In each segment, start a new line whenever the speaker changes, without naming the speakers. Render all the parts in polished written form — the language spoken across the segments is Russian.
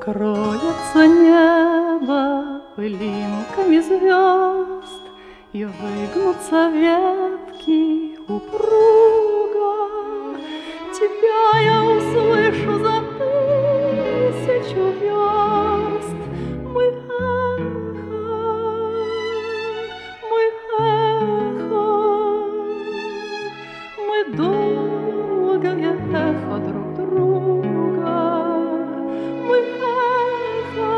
Покроется небо пылинками звезд, и выгнутся ветки упруго. Тебя я услышу за 1000 верст, мой эхо, мой эхо, мы долгое эхо друг друга. Мы эхо,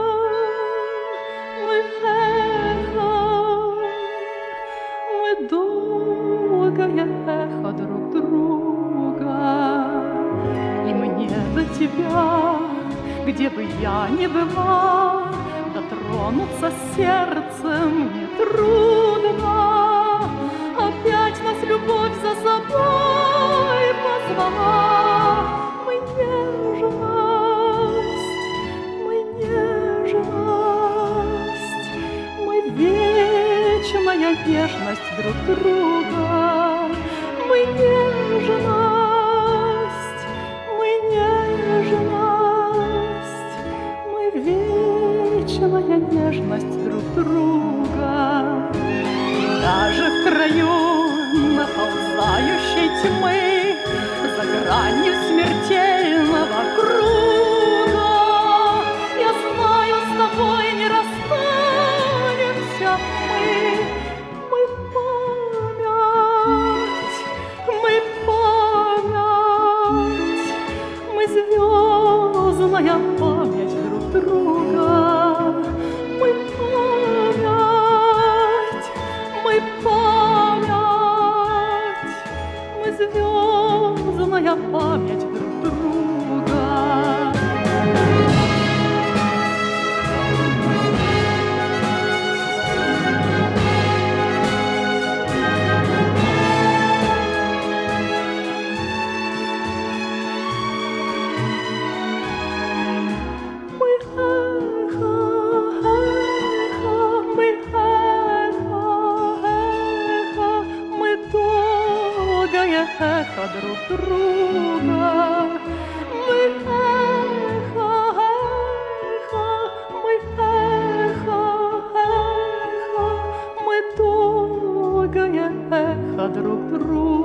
мы долгое эхо друг друга. И мне до тебя, где бы я ни была, дотронуться сердцем нетрудно. Опять нас любовь за собой позвала. Мы нежность, вечная нежность друг друга. Мы нежность, мы вечная нежность друг друга. Даже в краю наползающей тьмы, за гранью смертельного круга, я знаю, с тобой не расстанемся мы. Мы звездная память друг друга. Мы звездная память друг друга. Эхо друг друга. Мы эхо, мы долгое эхо друг друга.